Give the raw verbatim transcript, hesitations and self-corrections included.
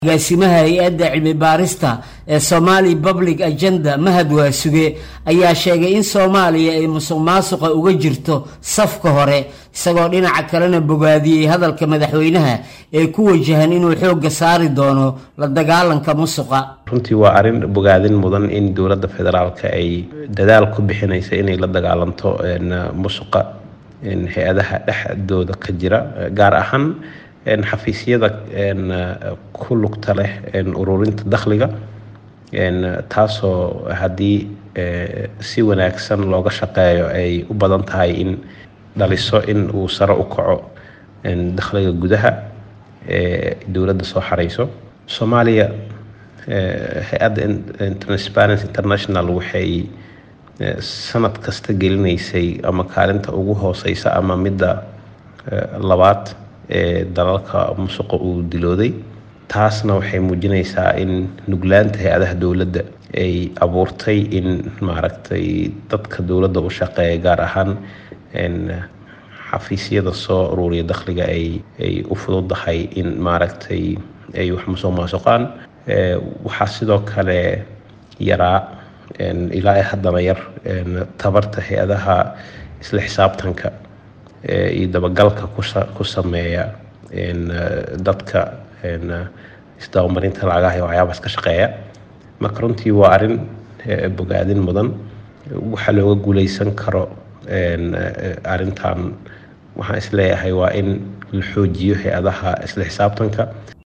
agaasimaha hay-adda cilmi baarista ee Somali Public Agenda Mahad Waasuge ayaa sheegay in Soomaaliya ay musuqmaasuqa uga jirto safka hore isagoo dhinaca kalena bogaadiyay hadalka madaxweynaha ee ku wajahan inuu xoog saari doono la dagaalanka musuqa. runtii waa arin bogaadin mudan in dowladda federaalka ay dadaal ku bixinayso inay la dagaalanto musuqa in hay'adaha dhexdooda ka jira gaar ahaan in xafiisyada in ku lugta leh in ururinta dakhliga in taasoo hadii si wanaagsan looga shaqeeyo ay u badan tahay in dhaliso in uu sare u kaco in dakhliga gudaha ee dowladda soo xareyso. Soomaaliya hay'adda Transparency International waxay sanad kasta gelinaysay ama kaalinta ugu hooseysa ama midda labaad ee dalalka musuqa uu dilooday. taasna waxay muujinaysaa in nuglaanta hay'adaha dowladda ay abuurtay in maaragtay dadka dowladda u shaqeeya gaar ahaan in xafiisyada soo ururiya dakhliga ay ay u fududahay in maaragtay ay wax musuqmaasuqaan. waxaa sidoo kale yaraa in ilaa haddana yar in tabarta hay'adaha isla xisaabtanka iyo dabagalka ku sameeya in dadka in isdabamarinta lacagaha iyo waxyaabahaas ka shaqeeya. marka runtii waa arrin bogaadin mudan waxa looga guuleysan karo in arrintan waxaan isleeyahay waa in la xoojiyo hay'adaha isla xisaabtanka.